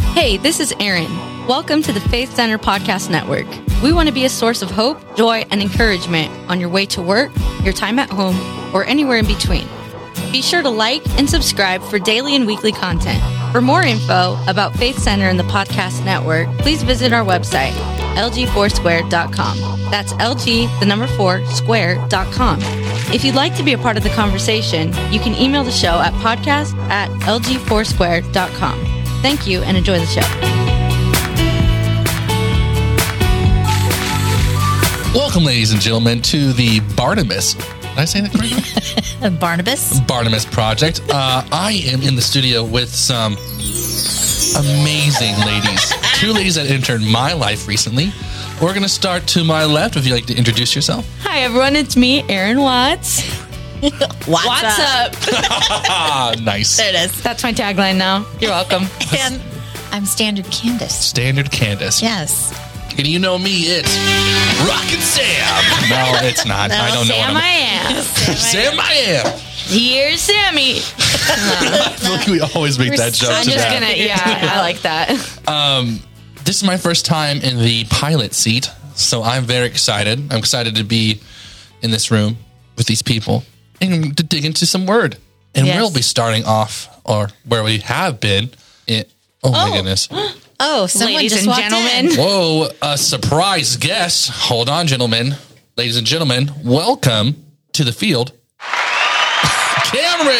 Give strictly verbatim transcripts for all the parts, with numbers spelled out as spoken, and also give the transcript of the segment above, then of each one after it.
Hey, this is Erin. Welcome to the Faith Center Podcast Network. We want to be a source of hope, joy, and encouragement on your way to work, your time at home, or anywhere in between. Be sure to like and subscribe for daily and weekly content. For more info about Faith Center and the Podcast Network, please visit our website, L G four square dot com. That's L G, the number four, square dot com. If you'd like to be a part of the conversation, you can email the show at podcast at L G four square dot com. Thank you and enjoy the show. Welcome, ladies and gentlemen, to the Barnabas. Did I say that correctly? Barnabas? Barnabas Project. Uh, I am in the studio with some amazing ladies. Two ladies that entered my life recently. We're going to start to my left. If you'd like to introduce yourself. Hi, everyone. It's me, Erin Watts. What's, What's up? up? Nice. There it is. That's my tagline now. You're welcome. And I'm Standard Candace. Standard Candace. Yes. And you know me, it's Rockin' Sam. No, it's not. No, I don't know Sam what I I'm... am. Sam I am. Here's Sammy. I feel like we always make that joke. I'm to just that. gonna, yeah, I like that. Um, this is my first time in the pilot seat, so I'm very excited. I'm excited to be in this room with these people and to dig into some word. And Yes. we'll be starting off, or where we have been. In, oh, my Oh. goodness. Oh, someone Ladies just and walked gentlemen. in. Whoa, a surprise guest. Hold on, gentlemen. Ladies and gentlemen, welcome to the field, Cameron.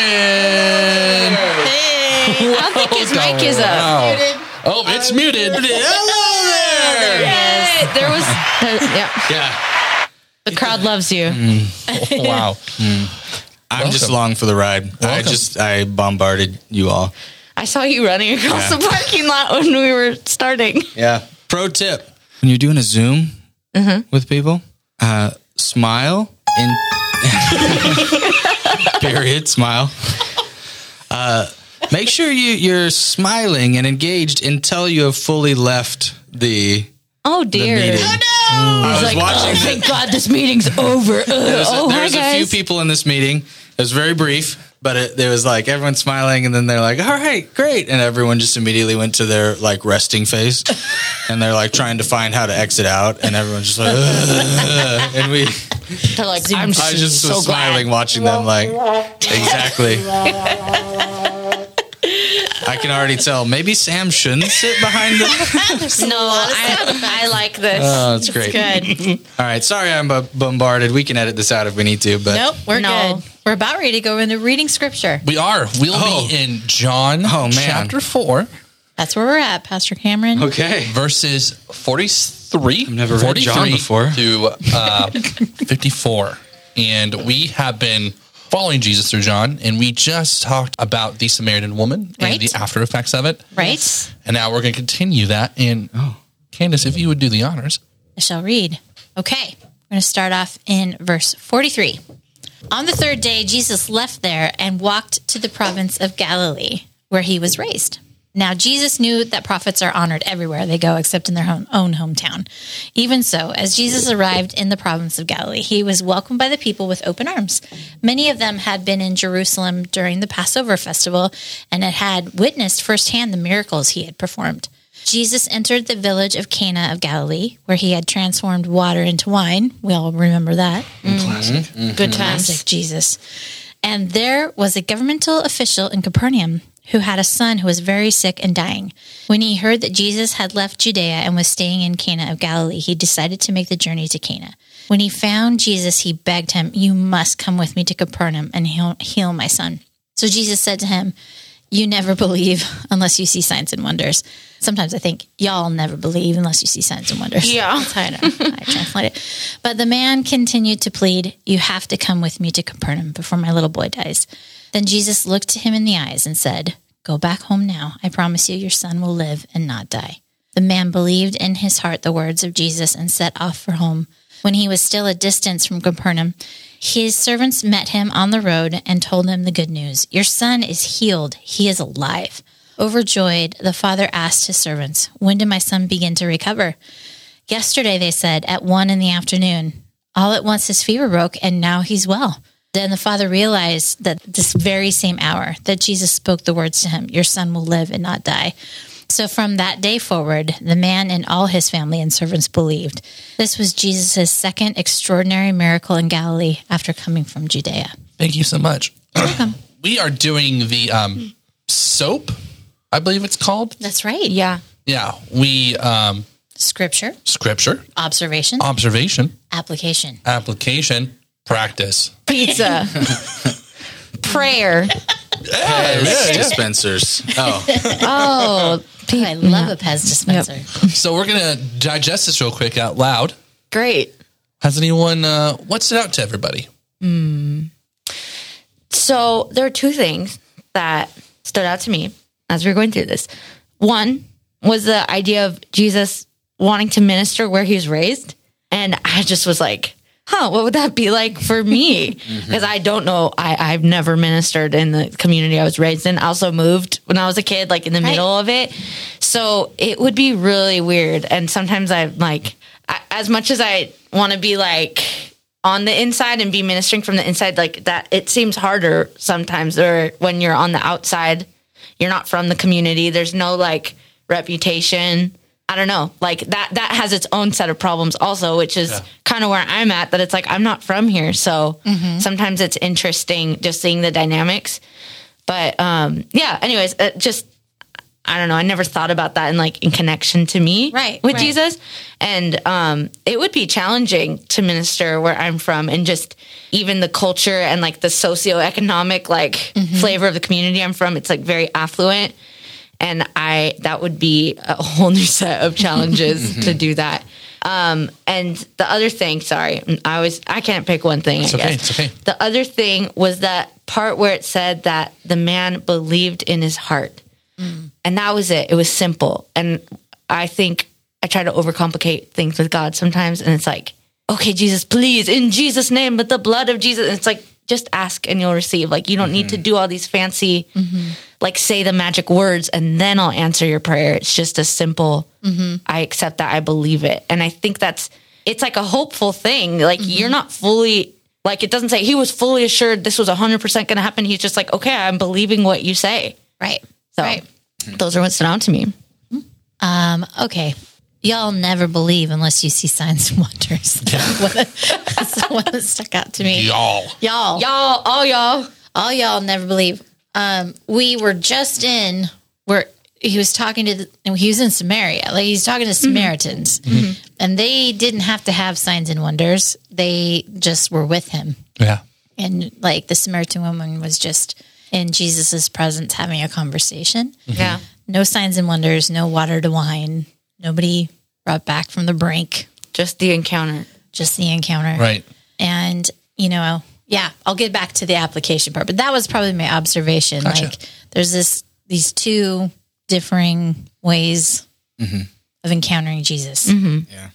Hey. I don't think his mic is up. Wow. Oh, it's muted. Hello there. Yay, there was, uh, yeah, Yeah. the crowd loves you. Wow. I'm Welcome. just along for the ride. I Welcome. just I bombarded you all. I saw you running across Yeah. the parking lot when we were starting. Yeah. Pro tip: when you're doing a Zoom with people, uh, smile in period. Smile. Uh, make sure you you're smiling and engaged until you have fully left the Oh, dear. meeting. Oh, no. I was Like, watching. oh, the- thank God this meeting's over. Ugh. There was, a, oh, there hi, was a guys. few people in this meeting. It was very brief, but it, there was like everyone smiling, and then they're like, "All right, great," and everyone just immediately went to their like resting face, and they're like trying to find how to exit out, and everyone's just like, "Ugh." And we, They're like, I'm I just so was glad. smiling watching them, like exactly. I can already tell. Maybe Sam shouldn't sit behind the. No, I, I like this. Oh, that's great. Good. All right, sorry I'm bu- bombarded. We can edit this out if we need to, but Nope, we're No. good. We're about ready to go into reading scripture. We are. We'll Oh. be in John Oh, man. chapter four, That's where we're at, Pastor Cameron. okay. verses forty-three. I've never read John forty-three before. to uh, fifty-four. And we have been following Jesus through John, and we just talked about the Samaritan woman Right. and the after effects of it. Right? And now we're going to continue that. And Candace, if you would do the honors. I shall read. Okay, we're going to start off in verse forty-three. On the third day, Jesus left there and walked to the province of Galilee, where he was raised. Now, Jesus knew that prophets are honored everywhere they go except in their own, own hometown. Even so, as Jesus arrived in the province of Galilee, he was welcomed by the people with open arms. Many of them had been in Jerusalem during the Passover festival and had, had witnessed firsthand the miracles he had performed. Jesus entered the village of Cana of Galilee, where he had transformed water into wine. We all remember that. Classic. Good times. Classic Jesus. And there was a governmental official in Capernaum who had a son who was very sick and dying. When he heard that Jesus had left Judea and was staying in Cana of Galilee, he decided to make the journey to Cana. When he found Jesus, he begged him, "You must come with me to Capernaum and heal, heal my son." So Jesus said to him, "You never believe unless you see signs and wonders." Sometimes I think, y'all never believe unless you see signs and wonders. Yeah. That's how I, know. I translate it. But the man continued to plead, "You have to come with me to Capernaum before my little boy dies." Then Jesus looked him in the eyes and said, "Go back home now. I promise you your son will live and not die." The man believed in his heart the words of Jesus and set off for home. When he was still a distance from Capernaum, his servants met him on the road and told him the good news. "Your son is healed. He is alive." Overjoyed, the father asked his servants, "When did my son begin to recover?" "Yesterday," they said, "at one in the afternoon. All at once his fever broke, and now he's well." Then the father realized that this very same hour that Jesus spoke the words to him, "Your son will live and not die," So from that day forward, the man and all his family and servants believed. This was Jesus' second extraordinary miracle in Galilee after coming from Judea. Thank you so much. You're welcome. We are doing the um, SOAP, I believe it's called. That's right. Yeah. Yeah. We, um, Scripture, scripture, observation, observation, application. application, practice. Pizza. Prayer. Pez dispensers. Oh, Oh, Oh, I love a Pez dispenser. So we're going to digest this real quick out loud. great. Has anyone, uh, what stood out to everybody? So there are two things that stood out to me as we were going through this. One was the idea of Jesus wanting to minister where he was raised. And I just was like, huh, what would that be like for me? Because I don't know. I, I've never ministered in the community I was raised in. I also moved when I was a kid, like in the Right. middle of it. So it would be really weird. And sometimes I like, I, as much as I want to be like on the inside and be ministering from the inside, like that, it seems harder sometimes, or when you're on the outside, you're not from the community. There's no like reputation. I don't know, like that, that has its own set of problems also, which is Yeah. kind of where I'm at, that it's like, I'm not from here. So sometimes it's interesting just seeing the dynamics, but, um, yeah, anyways, it just, I don't know. I never thought about that in like in connection to me Right, with right. Jesus. And, um, it would be challenging to minister where I'm from, and just even the culture and like the socioeconomic, like flavor of the community I'm from. It's like very affluent. And I, that would be a whole new set of challenges to do that. Um, and the other thing, sorry, I always, I can't pick one thing. It's I okay, guess. it's okay. The other thing was that part where it said that the man believed in his heart. And that was it. It was simple. And I think I try to overcomplicate things with God sometimes. And it's like, okay, Jesus, please, in Jesus' name, but the blood of Jesus. And it's like, just ask and you'll receive. Like, you don't need to do all these fancy, like say the magic words and then I'll answer your prayer. It's just a simple, I accept that, I believe it. And I think that's, it's like a hopeful thing. Like you're not fully, like it doesn't say he was fully assured this was one hundred percent going to happen. He's just like, okay, I'm believing what you say. Right. So Right. those are what stood out to me. Um, okay. Y'all never believe unless you see signs and wonders. That's the one that stuck out to me. Y'all. Y'all. Y'all, all y'all. All y'all never believe. Um, we were just in where he was talking to, the, he was in Samaria. Like he's talking to Samaritans, and they didn't have to have signs and wonders. They just were with him. Yeah. And like the Samaritan woman was just in Jesus's presence having a conversation. Yeah. No signs and wonders, no water to wine, nobody brought back from the brink, Just the encounter. just the encounter. Right. And, you know, yeah, I'll get back to the application part, but that was probably my observation. Gotcha. Like there's this, these two differing ways of encountering Jesus. yeah.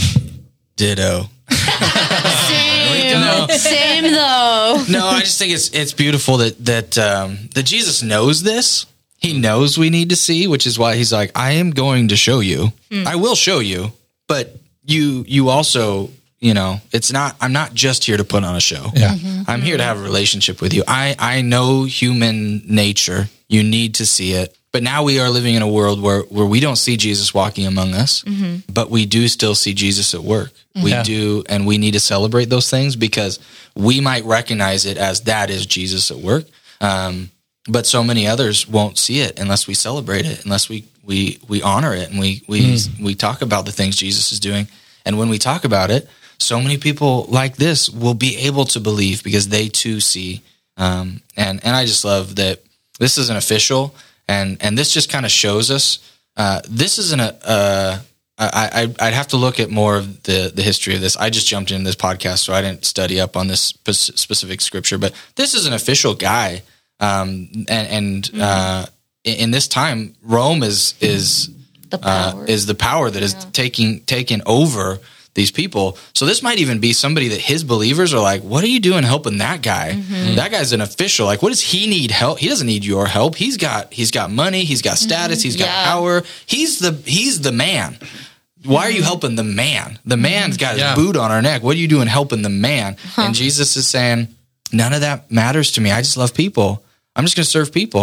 Ditto. Same, same though. No, I just think it's it's beautiful that that um, that Jesus knows this. He knows we need to see, which is why he's like, I am going to show you. I will show you, but you you also, you know, it's not. I'm not just here to put on a show. Yeah. I'm here to have a relationship with you. I I know human nature. You need to see it. But now we are living in a world where, where we don't see Jesus walking among us, but we do still see Jesus at work. We Yeah. do, and we need to celebrate those things because we might recognize it as that is Jesus at work. Um, but so many others won't see it unless we celebrate it, unless we we we honor it, and we we we talk about the things Jesus is doing. And when we talk about it, so many people like this will be able to believe because they too see. Um, and and I just love that this isn't official. And and this just kind of shows us uh, this isn't a. Uh, I, I I'd have to look at more of the the history of this. I just jumped into this podcast, so I didn't study up on this spe- specific scripture. But this is an official guy, um, and, and uh, in, in this time, Rome is is The uh, power. is the power that is taking taking over these people. So this might even be somebody that his believers are like, what are you doing helping that guy? That guy's an official. Like, what does he need help? He doesn't need your help. He's got, he's got money. He's got status. He's got Yeah. power. He's the, he's the man. Why are you helping the man? The man's got his Yeah. boot on our neck. What are you doing helping the man? And Jesus is saying, none of that matters to me. I just love people. I'm just going to serve people.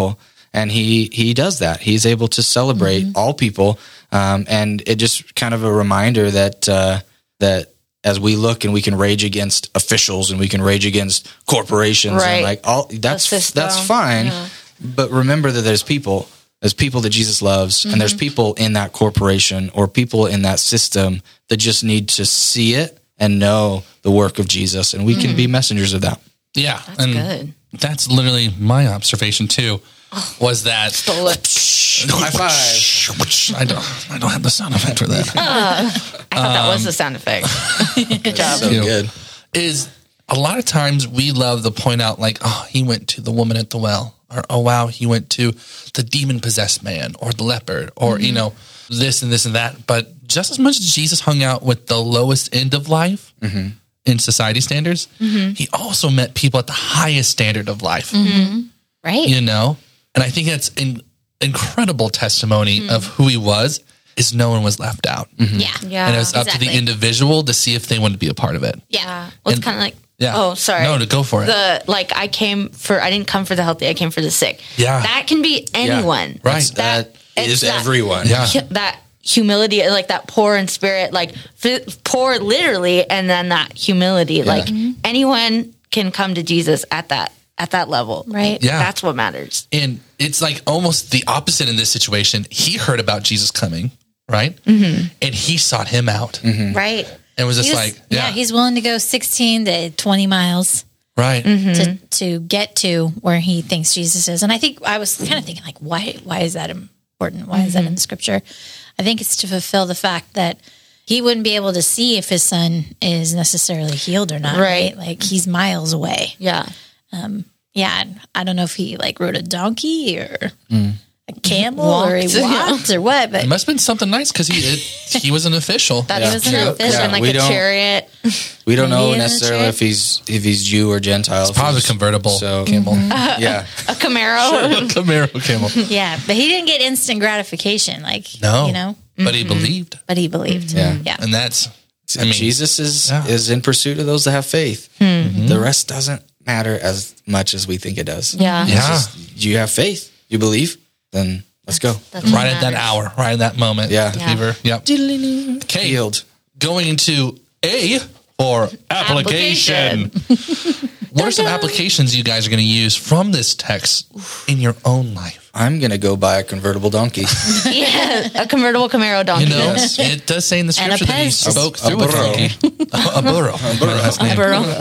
And he, he does that. He's able to celebrate mm-hmm. all people. Um, and it just kind of a reminder that, uh, that as we look and we can rage against officials and we can rage against corporations right. and like all that's, that's fine. Yeah. But remember that there's people, there's people that Jesus loves mm-hmm. and there's people in that corporation or people in that system that just need to see it and know the work of Jesus. And we mm-hmm. can be messengers of that. Yeah. That's and good. That's literally my observation too, was that stole it. High five. I don't I don't have the sound effect for that. Uh, I thought um, that was the sound effect. Good job. So good. Is a lot of times we love to point out like, oh, he went to the woman at the well, or oh wow, he went to the demon possessed man or the leper, or mm-hmm. you know, this and this and that. But just as much as Jesus hung out with the lowest end of life mm-hmm. in society standards, mm-hmm. he also met people at the highest standard of life. Mm-hmm. Right. You know? And I think that's an incredible testimony mm-hmm. of who he was, is no one was left out. Mm-hmm. Yeah. Yeah. And it was exactly. up to the individual to see if they wanted to be a part of it. Yeah. Well, it's kind of like, yeah. oh, sorry. No, to go for it. The, like, I came for, I didn't come for the healthy, I came for the sick. Yeah. That can be anyone. Yeah. Right. That, that is that, everyone. Yeah. That humility, like that poor in spirit, like f- poor literally, and then that humility. Yeah. Like mm-hmm. anyone can come to Jesus at that at that level, right? Yeah, that's what matters. And it's like almost the opposite in this situation. He heard about Jesus coming, right? Mm-hmm. And he sought him out, mm-hmm. right? And was just was, like, yeah. yeah, he's willing to go sixteen to twenty miles, right, mm-hmm. to to get to where he thinks Jesus is. And I think I was kind of thinking, like, why why is that important? Why mm-hmm. is that in the scripture? I think it's to fulfill the fact that he wouldn't be able to see if his son is necessarily healed or not. Right. right? Like he's miles away. Yeah. Um, yeah. I don't know if he like rode a donkey or mm. a camel walked, or he walked yeah. or what, but it must have been something nice because he it, he was an official. That yeah. was an true. official. Yeah, and like we a chariot. We don't know necessarily if he's if he's Jew or Gentile. It's probably a convertible so, camel. Mm-hmm. Uh, yeah. A Camaro. Sure, a Camaro camel. Yeah, but he didn't get instant gratification. Like, no, you know. But he believed. But he believed. Yeah. yeah. And that's, I mean, Jesus is yeah. is in pursuit of those that have faith. Mm-hmm. The rest doesn't matter as much as we think it does. Yeah. Yeah. Just, you have faith. You believe. Then let's go. That's right at that hour. Right at that moment. Yeah. The yeah. fever. Yep. Okay. Healed. Going into A for application. application. What are some applications you guys are going to use from this text in your own life? I'm going to go buy a convertible donkey. Yeah, a convertible Camaro donkey. You know, yes. It does say in the scripture that he spoke a, through a, a donkey. a burro. A burro. A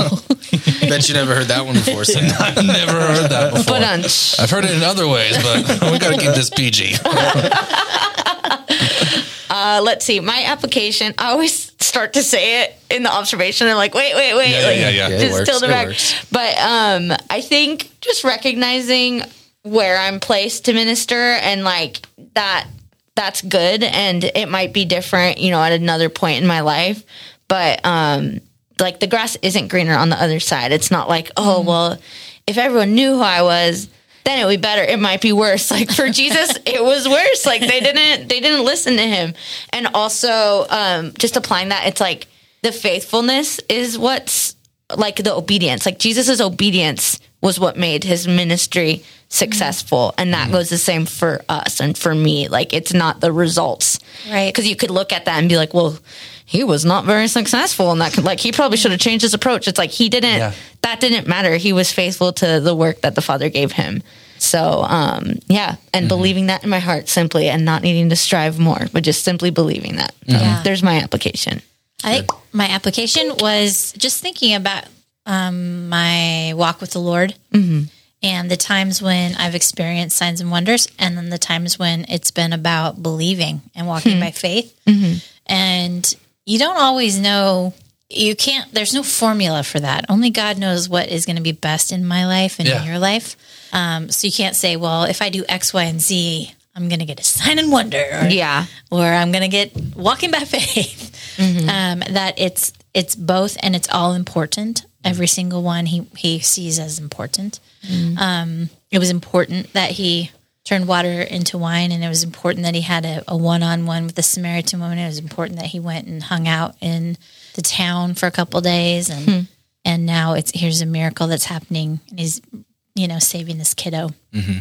burro. Bet you never heard that one before. So. I've never heard that before. But I've heard it in other ways, but we got to keep this P G. Uh, let's see. My application, I always start to say it in the observation. I'm like, wait, wait, wait. Yeah, like, yeah, yeah. yeah just works, tilt it back. Works. But um, I think just recognizing where I'm placed to minister and like that, that's good. And it might be different, you know, at another point in my life. But um, like the grass isn't greener on the other side. It's not like, oh, mm-hmm. well, if everyone knew who I was, then it would be better. It might be worse. Like for Jesus, it was worse. Like they didn't, they didn't listen to him. And also, um, just applying that, it's like the faithfulness is what's like the obedience. Like Jesus's obedience was what made his ministry successful. And that mm-hmm. goes the same for us and for me. Like it's not the results, right? Because you could look at that and be like, well, he was not very successful. And that could, like, he probably should have changed his approach. It's like, he didn't, yeah. that didn't matter. He was faithful to the work that the Father gave him. So, um, yeah. And mm-hmm. believing that in my heart simply and not needing to strive more, but just simply believing that. So yeah. There's my application. I think my application was just thinking about um, my walk with the Lord Mm-hmm. and the times when I've experienced signs and wonders, and then the times when it's been about believing and walking mm-hmm. by faith. Mm-hmm. And you don't always know, you can't, there's no formula for that. Only God knows what is going to be best in my life and yeah. in your life. Um, so you can't say, well, if I do X, Y, and Z, I'm going to get a sign and wonder. Or, yeah. Or I'm going to get walking by faith. Mm-hmm. Um, that it's, it's both and it's all important. Every single one he, he sees as important. Mm-hmm. Um, it was important that he turned water into wine, and it was important that he had a, a one-on-one with the Samaritan woman. It was important that he went and hung out in the town for a couple of days, and hmm. and now it's here's a miracle that's happening, and he's, you know, saving this kiddo. Mm-hmm.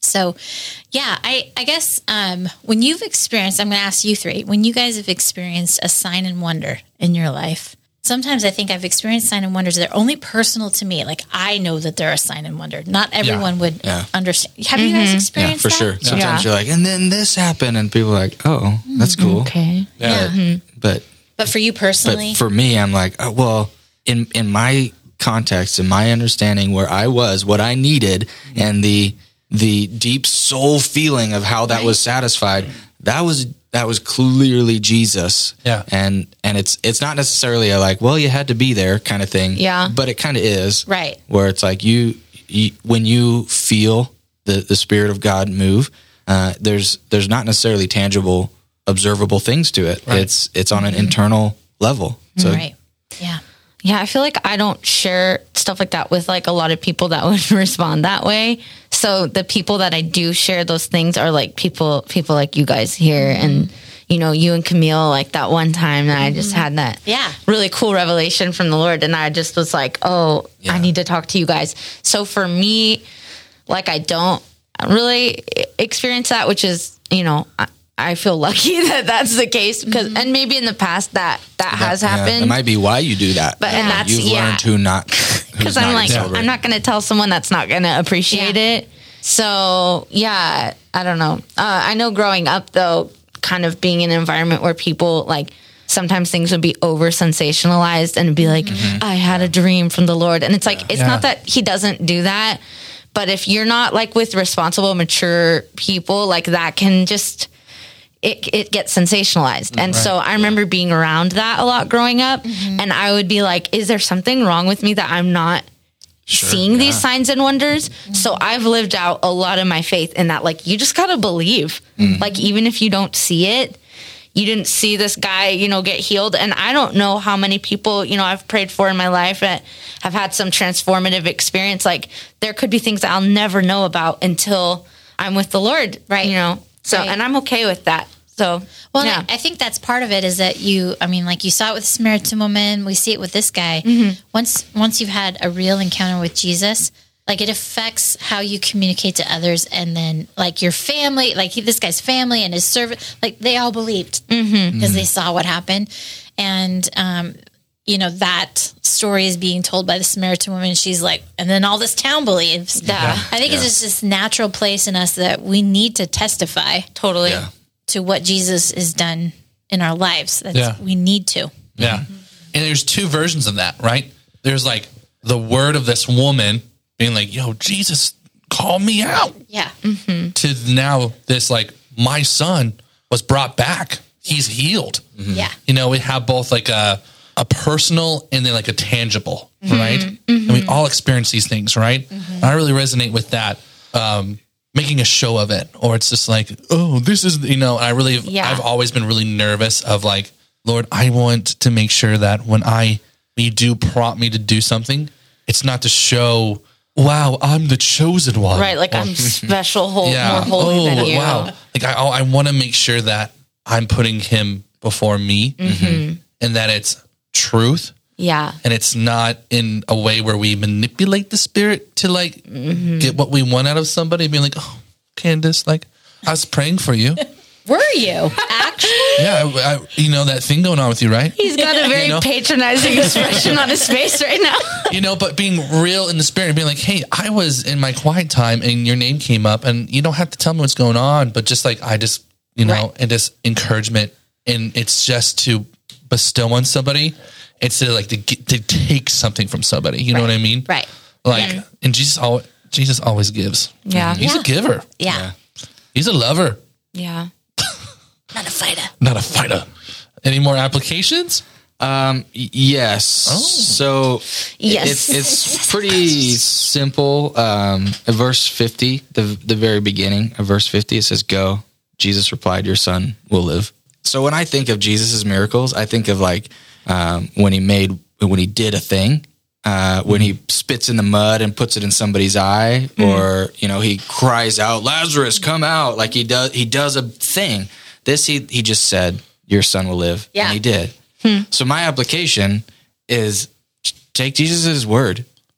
So, yeah, I, I guess um, when you've experienced, I'm going to ask you three, when you guys have experienced a sign and wonder in your life, sometimes I think I've experienced sign and wonders. They're only personal to me. Like, I know that they're a sign and wonder. Not everyone would Yeah. understand. Have you guys Yeah, experienced for that? sure. Sometimes Yeah. you're like, and then this happened, and people are like, oh, that's cool. Okay. Yeah. But But for you personally, but for me, I'm like, oh, well, in in my context, in my understanding, where I was, what I needed, and the the deep soul feeling of how that was satisfied, that was that was clearly Jesus. Yeah. And and it's it's not necessarily a like, well, you had to be there kind of thing. Yeah. But it kind of is. Right. Where it's like you, you when you feel the the Spirit of God move, uh, there's there's not necessarily tangible, observable things to it. Right. It's it's on an internal level. So right. Yeah. Yeah, I feel like I don't share stuff like that with like a lot of people that would respond that way. So the people that I do share those things are like people people like you guys here and you know, you and Camille, like that one time that I just had that Yeah. really cool revelation from the Lord and I just was like, "Oh, Yeah. I need to talk to you guys." So for me, like I don't really experience that, which is, you know, I, I feel lucky that that's the case because, and maybe in the past that that has yeah, happened. that might be why you do that. But- and that's- you've yeah. learned who not Because I'm like, I'm not going to tell someone that's not going to appreciate Yeah. it. So yeah, I don't know. Uh, I know growing up though, kind of being in an environment where people like sometimes things would be over sensationalized and be like, I had a dream from the Lord. And it's like, it's Yeah. not that he doesn't do that, but if you're not like with responsible, mature people, like that can just, it, it gets sensationalized. And so I remember being around that a lot growing up and I would be like, is there something wrong with me that I'm not seeing these signs and wonders? So I've lived out a lot of my faith in that, like, you just gotta believe, like, even if you don't see it, you didn't see this guy, you know, get healed. And I don't know how many people, you know, I've prayed for in my life that have had some transformative experience. Like there could be things that I'll never know about until I'm with the Lord, Right. You know, so, Right. and I'm okay with that. So, Well, yeah. I I think that's part of it is that you, I mean, like you saw it with the Samaritan woman, we see it with this guy. Once, once you've had a real encounter with Jesus, like it affects how you communicate to others, and then like your family, like he, this guy's family and his servant, like they all believed because they saw what happened, and um, you know that story is being told by the Samaritan woman. She's like, and then all this town believes. Yeah. I think it's just this natural place in us that we need to testify Totally. Yeah. to what Jesus has done in our lives. That's, Yeah. we need to. Yeah. And there's two versions of that, right? There's like the word of this woman being like, yo, Jesus, call me out. Yeah. To now this like, my son was brought back. He's healed. Yeah. You know, we have both like a, a personal and then like a tangible, right? And we all experience these things, right? And I really resonate with that. Um, making a show of it, or it's just like, oh, this is, you know, I really, Yeah. I've always been really nervous of like, Lord, I want to make sure that when I, when you do prompt me to do something, it's not to show, wow, I'm the chosen one. Right. Like Or- I'm special, whole, yeah. more holy oh, than you. wow. Like I, I want to make sure that I'm putting him before me and that it's truth. Yeah. And it's not in a way where we manipulate the spirit to like get what we want out of somebody, being like, oh, Candace, like I was praying for you. Were you actually? Yeah, I, I, you know that thing going on with you, right? He's got a very You know? patronizing expression on his face right now. You know, but being real in the spirit and being like, hey, I was in my quiet time and your name came up and you don't have to tell me what's going on, but just like, I just, you know, Right. and just encouragement. And it's just to bestow on somebody. It's to like to, get, to take something from somebody. You know what I mean? Right. Like, and Jesus always, Jesus always gives. Yeah. He's Yeah. a giver. Yeah. He's a lover, Yeah. Not a fighter. not a fighter. Any more applications? Um, y- yes. So Yes. it's, it's pretty simple. Um, at verse fifty, the the very beginning of verse fifty, it says, "Go." Jesus replied, "Your son will live." So when I think of Jesus's miracles, I think of like um, when he made when he did a thing, uh, when he spits in the mud and puts it in somebody's eye, or you know he cries out, "Lazarus, come out!" Like he does he does a thing. This he he just said, "Your son will live," Yeah. and he did. So my application is take Jesus' word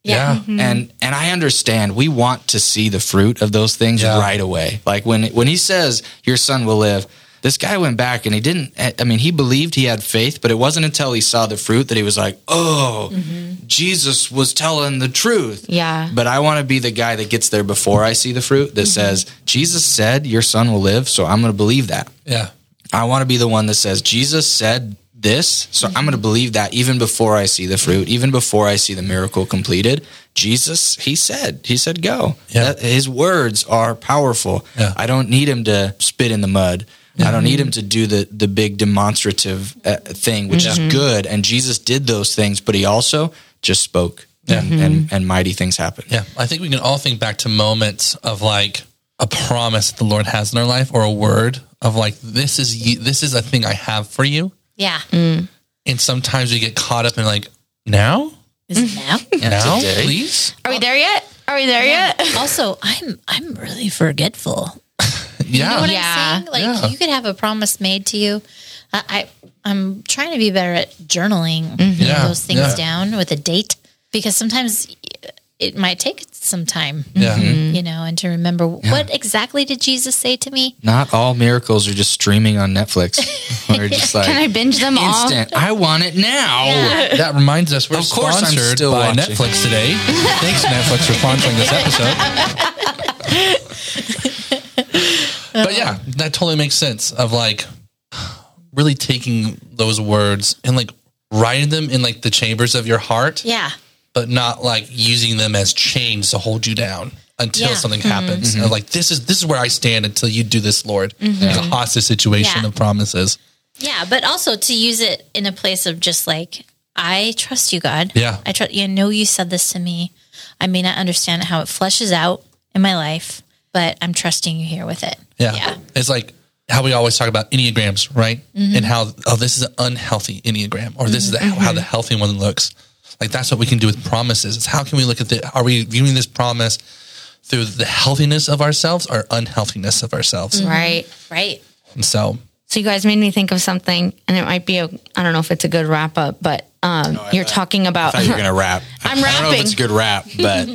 Yeah. And and I understand we want to see the fruit of those things Yeah. right away. Like when when he says your son will live, this guy went back and he didn't, I mean, he believed, he had faith, but it wasn't until he saw the fruit that he was like, oh, Jesus was telling the truth. Yeah. But I want to be the guy that gets there before I see the fruit that says, Jesus said your son will live, so I'm going to believe that. Yeah. I want to be the one that says, Jesus said this, so I'm going to believe that even before I see the fruit, even before I see the miracle completed. Jesus, he said, he said, go. Yeah. That- his words are powerful. Yeah. I don't need him to spit in the mud. I don't need him to do the, the big demonstrative uh, thing, which is good. And Jesus did those things, but he also just spoke and, and, and mighty things happened. Yeah. I think we can all think back to moments of like a promise that the Lord has in our life, or a word of like, this is, you, this is a thing I have for you. Yeah. And sometimes we get caught up in like, now? Is it now? Now, today. please? Are we there yet? Are we there yet? Also, I'm I'm really forgetful. Yeah. You know what Yeah. I'm saying? Like Yeah. you could have a promise made to you. I, I I'm trying to be better at journaling Yeah. those things Yeah. down with a date, because sometimes it might take some time. Yeah. You know, and to remember what exactly did Jesus say to me? Not all miracles are just streaming on Netflix. We're just like, Can I binge them all? instant. I want it now. That reminds us, we're Of course I'm sponsored still by watching. Netflix today. Thanks, Netflix, for sponsoring this episode. But yeah, that totally makes sense of like really taking those words and like writing them in like the chambers of your heart, Yeah. but not like using them as chains to hold you down until Yeah. something happens. Of like, this is this is where I stand until you do this, Lord. It's a hostage situation Yeah. of promises. Yeah, but also to use it in a place of just like, I trust you, God. Yeah. I trust you. I know you said this to me. I may not understand how it fleshes out in my life, but I'm trusting you here with it. Yeah. Yeah. It's like how we always talk about Enneagrams, right? And how, oh, this is an unhealthy Enneagram, or this is the, how the healthy one looks. Like that's what we can do with promises. It's how can we look at the, are we viewing this promise through the healthiness of ourselves or unhealthiness of ourselves? Right. Right. And so, So you guys made me think of something, and it might be a, I don't know if it's a good wrap up, but um, you're talking I about thought you were going to rap. I'm I don't know if rapping. it's a good rap, but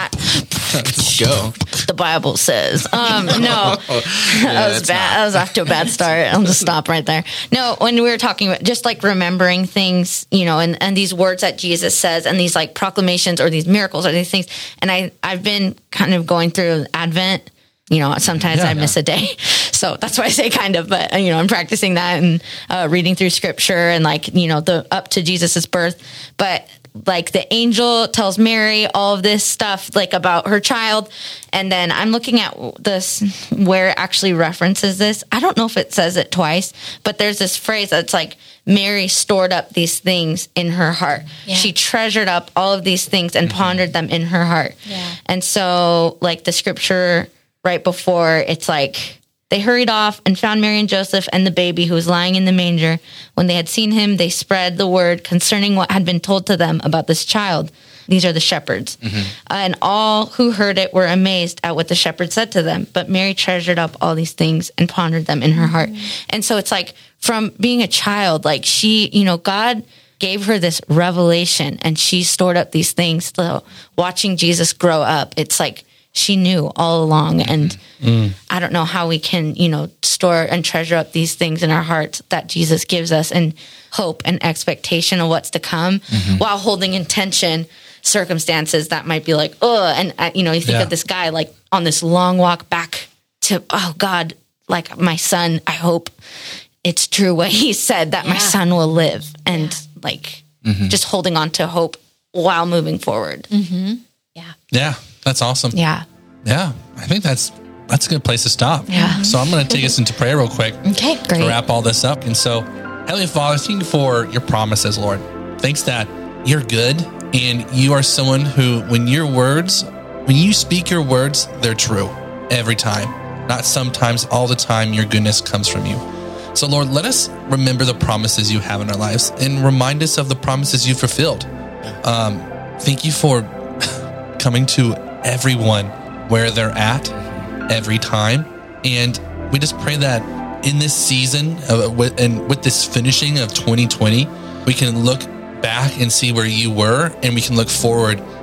go. the Bible says. Um, no, that was that's bad. That was off to a bad start. I'll just stop right there. No, when we were talking about just like remembering things, you know, and, and these words that Jesus says, and these like proclamations or these miracles or these things. And I, I've been kind of going through Advent. You know, sometimes Yeah. I miss a day. So that's why I say kind of, but, you know, I'm practicing that and uh, reading through scripture and like, you know, the up to Jesus's birth. But like the angel tells Mary all of this stuff, like about her child. And then I'm looking at this, where it actually references this. I don't know if it says it twice, but there's this phrase that's like, Mary stored up these things in her heart. Yeah. She treasured up all of these things and pondered them in her heart. Yeah. And so like the scripture right before, it's like, they hurried off and found Mary and Joseph and the baby who was lying in the manger. When they had seen him, they spread the word concerning what had been told to them about this child. These are the shepherds. Uh, and all who heard it were amazed at what the shepherds said to them. But Mary treasured up all these things and pondered them in her heart. And so it's like from being a child, like she, you know, God gave her this revelation and she stored up these things. So watching Jesus grow up, it's like, she knew all along. And mm. I don't know how we can, you know, store and treasure up these things in our hearts that Jesus gives us, and hope and expectation of what's to come, mm-hmm. while holding in tension circumstances that might be like, oh, and, uh, you know, you think Yeah. of this guy like on this long walk back to, oh God, like my son, I hope it's true what he said, that Yeah. my son will live. And like Mm-hmm. just holding on to hope while moving forward. Mm-hmm. Yeah. yeah, that's awesome. Yeah. Yeah, I think that's that's a good place to stop. Yeah. So I'm going to take us into prayer real quick Okay, to great. wrap all this up. And so, Heavenly Father, thank you for your promises, Lord. Thanks that you're good and you are someone who, when your words, when you speak your words, they're true every time. Not sometimes, all the time, your goodness comes from you. So, Lord, let us remember the promises you have in our lives and remind us of the promises you fulfilled. Um, thank you for coming to everyone where they're at every time. And we just pray that in this season of, with, and with this finishing of twenty twenty, we can look back and see where you were, and we can look forward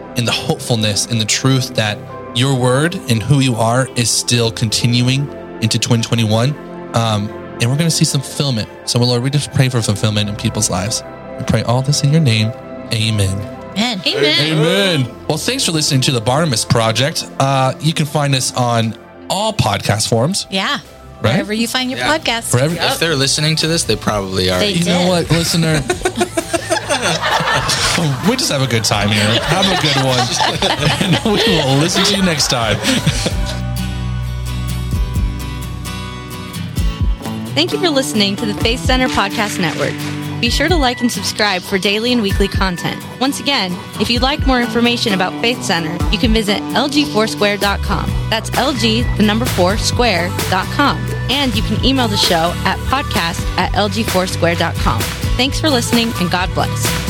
in the hopefulness, in the truth that your word and who you are is still continuing into twenty twenty-one. Um, and we're going to see some fulfillment. So, Lord, we just pray for fulfillment in people's lives. We pray all this in your name. Amen. Amen. Amen. Amen. Well, thanks for listening to the Barnabas Project. Uh, you can find us on all podcast forums. Yeah. Right? Wherever you find your Yeah. podcast. Wherever, If they're listening to this, they probably are. They You know did. what, listener? We just have a good time here. Have a good one. And we will listen to you next time. Thank you for listening to the Faith Center Podcast Network. Be sure to like and subscribe for daily and weekly content. Once again, if you'd like more information about Faith Center, you can visit L G foursquare dot com. That's L G, the number four, square dot com. And you can email the show at podcast at L G foursquare dot com. Thanks for listening, and God bless.